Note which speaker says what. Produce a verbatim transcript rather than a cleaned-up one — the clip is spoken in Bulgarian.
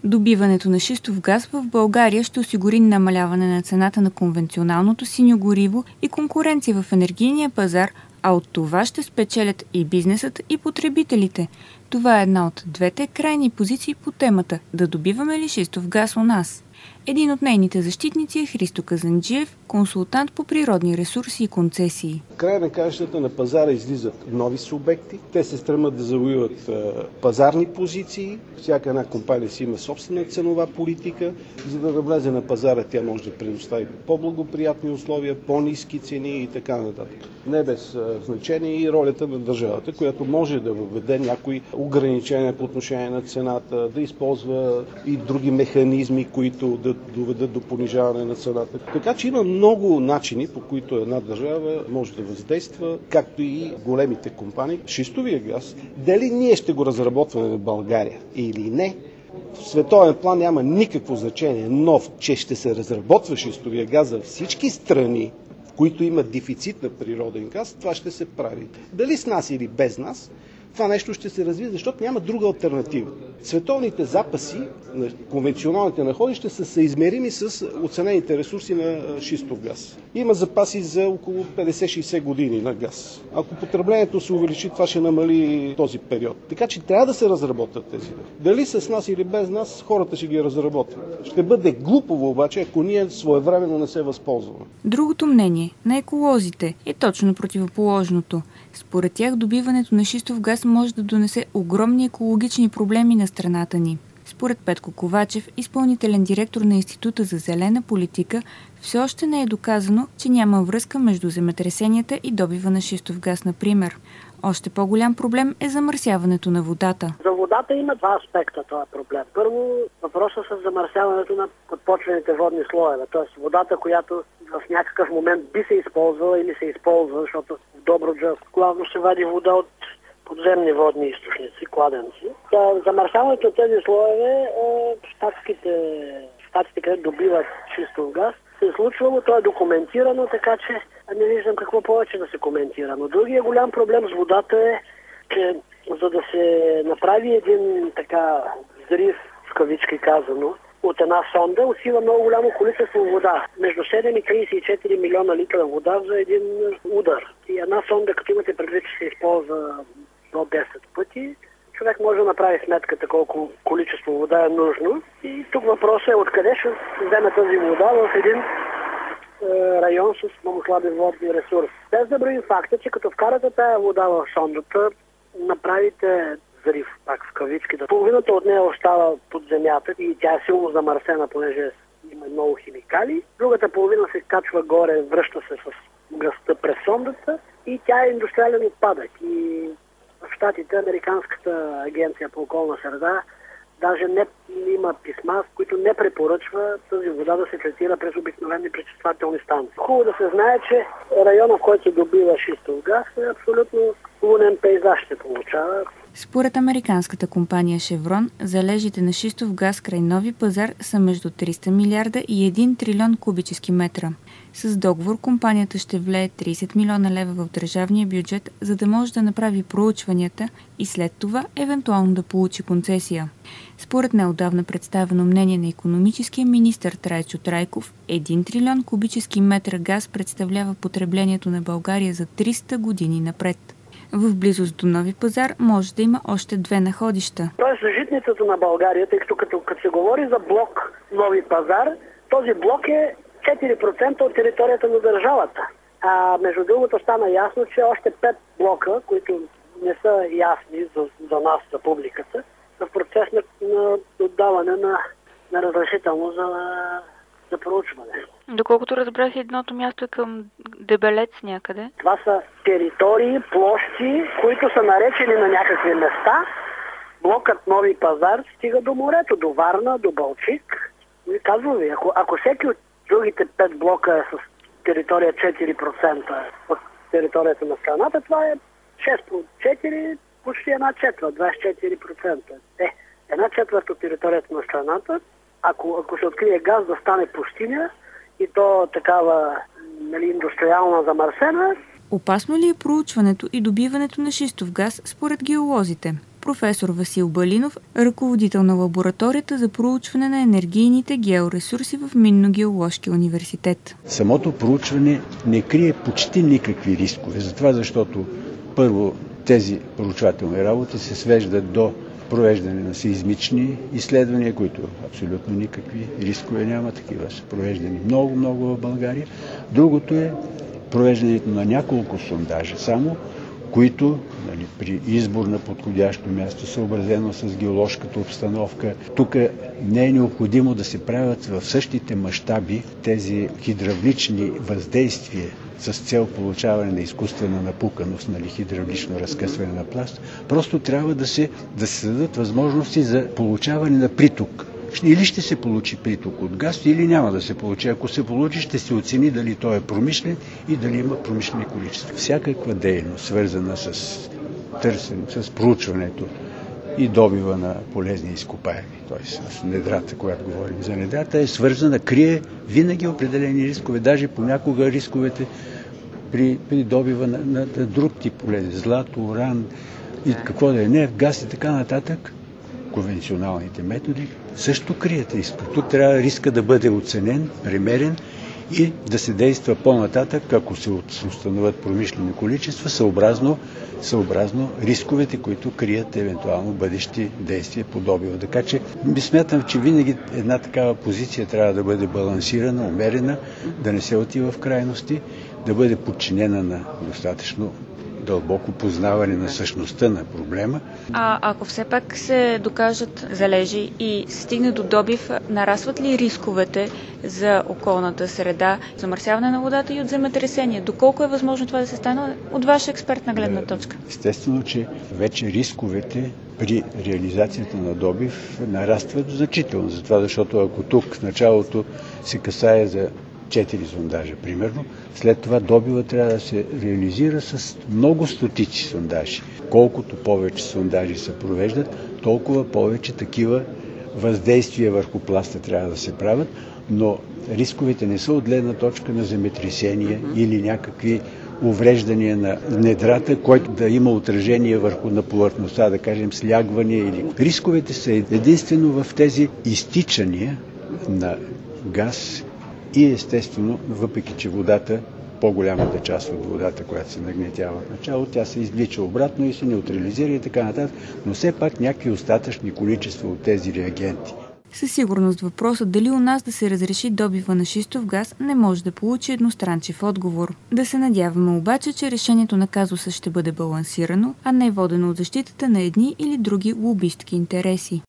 Speaker 1: Добиването на шистов газ в България ще осигури намаляване на цената на конвенционалното синьо гориво и конкуренция в енергийния пазар, а от това ще спечелят и бизнесът, и потребителите. Това е една от двете крайни позиции по темата «Да добиваме ли шистов газ у нас?». Един от нейните защитници е Христо Казанджиев, консултант по природни ресурси и концесии.
Speaker 2: В края на краищата на пазара излизат нови субекти. Те се стремят да завоюват пазарни позиции. Всяка една компания си има собствена ценова политика. За да влезе на пазара, тя може да предостави по-благоприятни условия, по-ниски цени и така нататък. Не без значение и ролята на държавата, която може да въведе някои ограничения по отношение на цената, да използва и други механизми, които да доведат до понижаване на цената. Така че има много начини, по които една държава може да въздейства, както и големите компании. Шистовия газ, дали ние ще го разработваме в България или не, в световен план няма никакво значение, но че ще се разработва шистовия газ за всички страни, в които има дефицит на природен газ, това ще се прави. Дали с нас или без нас, това нещо ще се развие, защото няма друга алтернатива. Световните запаси на конвенционалните находища са съизмерими с оценените ресурси на шистов газ. Има запаси за около петдесет-шейсет години на газ. Ако потреблението се увеличи, това ще намали този период. Така че трябва да се разработят тези. Дали с нас или без нас, хората ще ги разработват. Ще бъде глупово обаче, ако ние своевременно не се възползваме.
Speaker 1: Другото мнение на еколозите е точно противоположното. Според тях добиването на шистов газ може да донесе огромни екологични проблеми на страната ни. Според Петко Ковачев, изпълнителен директор на Института за зелена политика, все още не е доказано, че няма връзка между земетресенията и добива на шистов газ, например. Още по-голям проблем е замърсяването на водата.
Speaker 3: За водата има два аспекта това проблем. Първо, въпросът с замърсяването на подпочвените водни слоеве, т.е. водата, която в някакъв момент би се използвала или се използва, защото в Добруджа главно се вади вода от подземни водни източници, кладенци. За замърсяването на тези слоеве, щатските, щатите, където добиват шистов газ, се е случвало, то е документирано, така че не виждам какво повече да се коментира. Но другия голям проблем с водата е, че за да се направи един така взрив, в кавички казано, от една сонда отива много голямо количество вода. Между седем и тридесет и четири милиона литра вода за един удар. И една сонда, като имате предвид, че се използва до десет пъти, човек може да направи сметката колко количество вода е нужно. И тук въпросът е откъде ще вземе тази вода в един е, район с много слабен водни ресурс. Без да броим факта, че като вкарате тая вода в сондата, направите взрив, пак в кавички, да половината от нея остава под земята и тя е силно замърсена, понеже има много химикали. Другата половина се качва горе, връща се с газта през сондата и тя е индустриален отпадък. И в Щатите Американската агенция по околна среда даже не има писма, в които не препоръчва тази вода да се третира през обикновени пречиствателни станции. Хубаво да се знае, че района, в който се добива шистов газ, е абсолютно лунен пейзаж ще получава.
Speaker 1: Според американската компания Шеврон, залежите на шистов газ край Нови пазар са между триста милиарда и един трилион кубически метра. С договор компанията ще влее тридесет милиона лева в държавния бюджет, за да може да направи проучванията и след това евентуално да получи концесия. Според неотдавна представено мнение на икономическия министър Трайчо Трайков, един трилион кубически метра газ представлява потреблението на България за триста години напред. В близост до Нови пазар може да има още две находища.
Speaker 3: Тоест житницата на България, тъй като като, като се говори за блок Нови пазар, този блок е четири процента от територията на държавата. А между другото стана ясно, че още пет блока, които не са ясни за, за нас, за публиката, са в процес на, на отдаване на, на разрешително за, за проучване.
Speaker 4: Доколкото разбрах, едното място е към Дебелец някъде.
Speaker 3: Това са територии, площи, които са наречени на някакви места. Блокът Нови пазар стига до морето, до Варна, до Балчик. И казвам ви, ако, ако всеки от другите пет блока е с територия четири процента от територията на страната, това е шест по четири, почти една четвърт, двадесет и четири процента. Е, една четвърт от територията на страната, ако, ако се открие газ да стане пустиня, и то такава, нали, индустриална замърсена.
Speaker 1: Опасно ли е проучването и добиването на шистов газ според геолозите? професор Васил Балинов, ръководител на лабораторията за проучване на енергийните георесурси в Минно-геоложкия университет.
Speaker 5: Самото проучване не крие почти никакви рискове, затова защото първо тези проучвателни работи се свеждат до провеждане на сеизмични изследвания, които абсолютно никакви рискове няма, такива са провеждани много-много в България. Другото е провеждането на няколко сондажа само, които нали, при избор на подходящо място, съобразено с геоложката обстановка, тук не е необходимо да се правят в същите мащаби тези хидравлични въздействия с цел получаване на изкуствена напуканост, нали, хидравлично разкъсване на пласт. Просто трябва да се, да се дадат възможности за получаване на приток. Или ще се получи приток от газ, или няма да се получи. Ако се получи, ще се оцени дали той е промишлен и дали има промишлени количества. Всякаква дейност, свързана с търсене, с проучването и добива на полезни изкопаеми, т.е. с недрата, когато говорим за недрата, е свързана, крие винаги определени рискове, даже понякога рисковете при, при добива на, на, на друг тип полезни, злато, уран и какво да е, нефт, газ и така нататък. Конвенционалните методи също крият риск. Тук трябва риска да бъде оценен, премерен и да се действа по-нататък, ако се установят промишлени количества, съобразно, съобразно рисковете, които крият евентуално бъдещи действия по добива. Така че смятам, че винаги една такава позиция трябва да бъде балансирана, умерена, да не се отива в крайности, да бъде подчинена на достатъчно дълбоко познаване на същността на проблема.
Speaker 4: А ако все пак се докажат залежи и се стигне до добив, нарастват ли рисковете за околната среда, замърсяване на водата и от земетресения? Доколко е възможно това да се стане от ваша експертна гледна точка?
Speaker 5: Естествено, че вече рисковете при реализацията на добив нарастват значително. Затова, защото ако тук в началото се касае за четири сондажа, примерно. След това добива трябва да се реализира с много стотици сондажи. Колкото повече сондажи се провеждат, толкова повече такива въздействия върху пласта трябва да се правят, но рисковете не са от гледна точка на земетресения или някакви увреждания на недрата, който да има отражение върху на повърхността, да кажем слягване или... Рисковете са единствено в тези изтичания на газ и естествено, въпреки че водата, по-голямата част от водата, която се нагнетява в начало, тя се извлича обратно и се неутрализира и така нататък, но все пак някакви остатъчни количества от тези реагенти.
Speaker 1: Със сигурност въпросът дали у нас да се разреши добива на шистов газ не може да получи едностранчив отговор. Да се надяваме обаче, че решението на казуса ще бъде балансирано, а не водено от защитата на едни или други лобистки интереси.